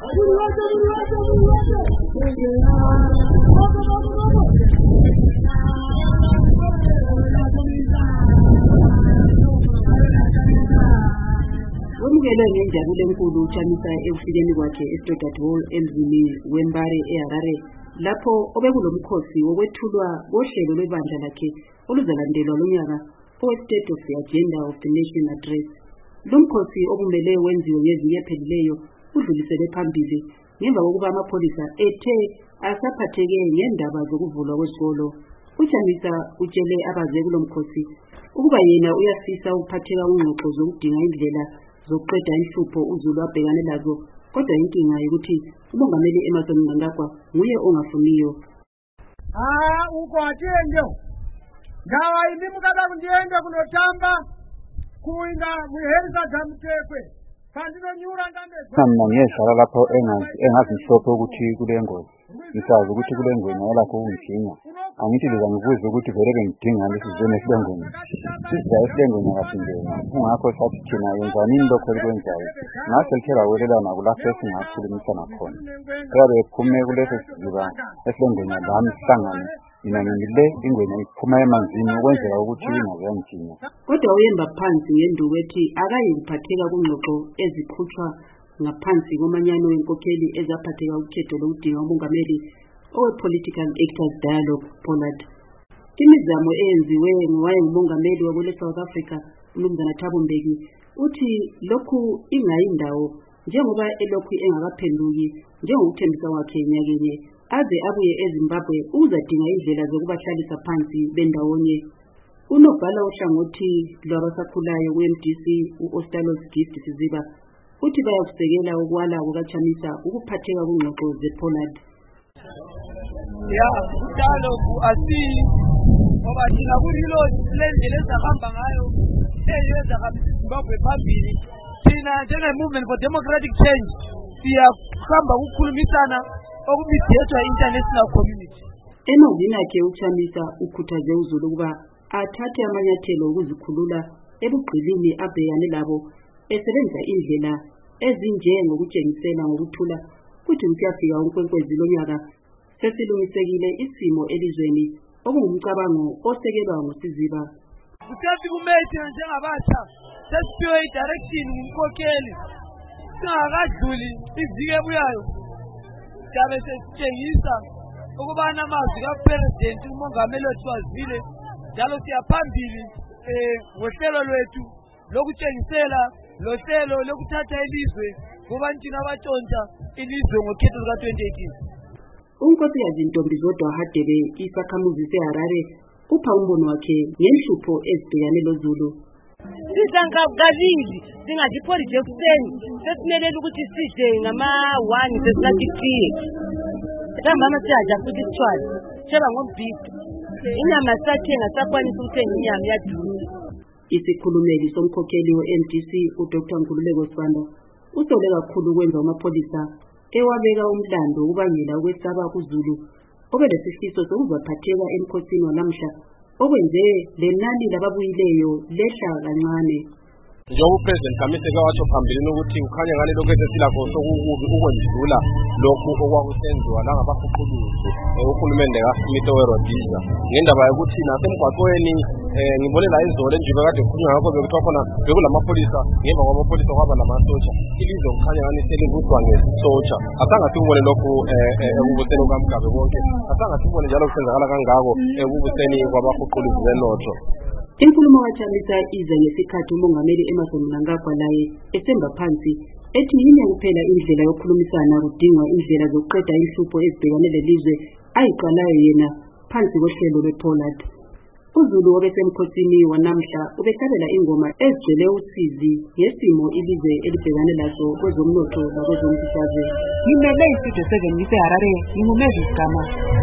Wamukela ngenjabulo enkulu uChamisa ekufikeni kwakhe eStodart Hall emzini weMbare eHarare lapho obekulomkhosi wokwethulwa kohlelo lwebandla lakhe oluzalandelwa lonyaka State of the Agenda of the Nation Address. Lumkhosi obumele wenziwe ngeviki ephelileyo udlulisele phambili ngemva kokuba amapholisa ethe asaphatheke ngendaba zokuvulwa kwesikolo. uChamisa utshele abaze kulomkhosi ukuba yena uyafisa ukuphatheka kungxoxo zokudinga indlela zokuqeda inhlupho uZulu abhekane lazo, kodwa inkinga ukuthi umongameli Emmerson Mnangagwa nguye ongafuniyo. Ukwathenjo ngawa imimukaba kundiende kunotamba kuinga muherisa zamtekwe Mina ngiyehlala lapho engazi mhlophe ukuthi kule ngozi. Ngisazi ukuthi kule ngozi nalapho ungidinga. Angithi liza ngibuze ukuthi vele ngidinga lesizwe esilengweni. Sizaya esilengweni ngasindena. Ungakho sathi thina yenzani lokho likwenzayo. Ngase likhela welelana kulapho esingakhulumisana khona. Kodwa ephume kulesi siziba esilengweni lami sihlangane. Mina ngile ingwenya iphuma emanzini ukwenzela ukuthi ingazangijinya. Kodwa uyemba phansi ngenduku ethi akayiphatheka kungxoxo ezikhutshwa ngaphansi komanyano wenkokheli ezaphatheka ukhetho lokudinga umongameli owe-Political Actors Dialogue Pollard. Imizamo eyenziwe ngowayengumongameli wakwele South Africa uMnumzana Thabo Mbeki uthi lokhu ingayindawo njengoba elokhu engakaphenduki njengokuthembisa wakhe nyakenye aze abuye eZimbabwe uzadinga indlela zokubahlalisa phansi bendawonye. Unobhala ohlangothi lwabasakhulayo weMDC uOstalos Gift Siziba uthi bayakusekela ukwala kukaChamisa ukuphatheka kungxoxo zePollard. Dialogue asi ngoba thina kulilo lendlela ezahamba ngayo eyenza kaZimbabwe phambili. Thina njenge-Movement for Democratic Change siyahamba ukukhulumisana okubizethwa international community. Emazini akhe uChamisa ukhuthaze uZulu ukuba athathe amanyathelo okuzikhulula ebugqilini abhekane labo esebenzisa indlela ezinjengokutshengisela ngokuthula futhi kuyafika unkwenkwezi lonyaka sesilungisekile isimo elizweni okungumcabango osekelwa nguSiziba. Kusethi kumethi njengabatsha sesiphiwe i-direction ngumkhokheli singakadluli iviki ebuyayo siyabe sesitshengisa ukubana amazwi kaPresident umongameli wethu wazile njalo siyaphambili ngohlelo lwethu lokutshengisela lohlelo lokuthatha ilizwe kubantwini abatshontsha ilizwe ngokhetho luka-2018. Unkosikazi Ntombizodwa Hadebe isakhamuzi seHarare upha umbono wakhe ngenhlupho ezibhekane loZulu. Sizangabili singazipholije ekuseni sesimelele ukuthi sidle ngama-1 sesinathi tiye ntambama siyaja futhi sithwala sheba ngombhido inyama sathenga sakwanisa ukuthenga inyama yadura. Isikhulumeli somkhokheli we-MDC uDr Nkululeko Sibanda usole kakhulu ukwenza amapholisa ewabeka umlando ubangela ukwesaba kuZulu obelesifiso sokuzaphatheka emkhosini wanamhla okwenze lenani lababuyileyo lehla kancane. Njengoba uPresident Kamisa watsho phambilini ukuthi ukhanya ngale lokho esesilakho sokukubi ukwendlula lokhu okwakusenziwa langabafuquluzi uhulumende kaSmith weRhodesia ngendaba yokuthi nasemgwaqweni ngibolela izolo nje bekade kukhulunywa ngakho bekuthiwa khona bekulamapholisa ngemva kwamapholisa kwaba lamasotsha ilizwe kukhanya ngani selivuswa ngesotsha asangathi ubone lokhu ekubuseni kukaMgabe konke asangathi ubone njalo kusenzakala kangako ekubuseni kwabafuquluzi benotho. Inkulumo kaChamisa iza ngesikhathi umongameli Emmerson Mnangagwa laye esemba phansi ethi yinye kuphela indlela yokukhulumisana kudingwa indlela zokuqeda inhlupho ezibhekane lelizwe ayiqalayo yena phansi kohlelo lwePollard. uZulu obesemkhosini wanamhla ubekhalela ingoma ezigcwele usizi ngesimo ilizwe elibhekane laso kwezomnotho nakwezomkhihlazo. Ngimele istudio 7 ngiseHarare ngingumezi Gama.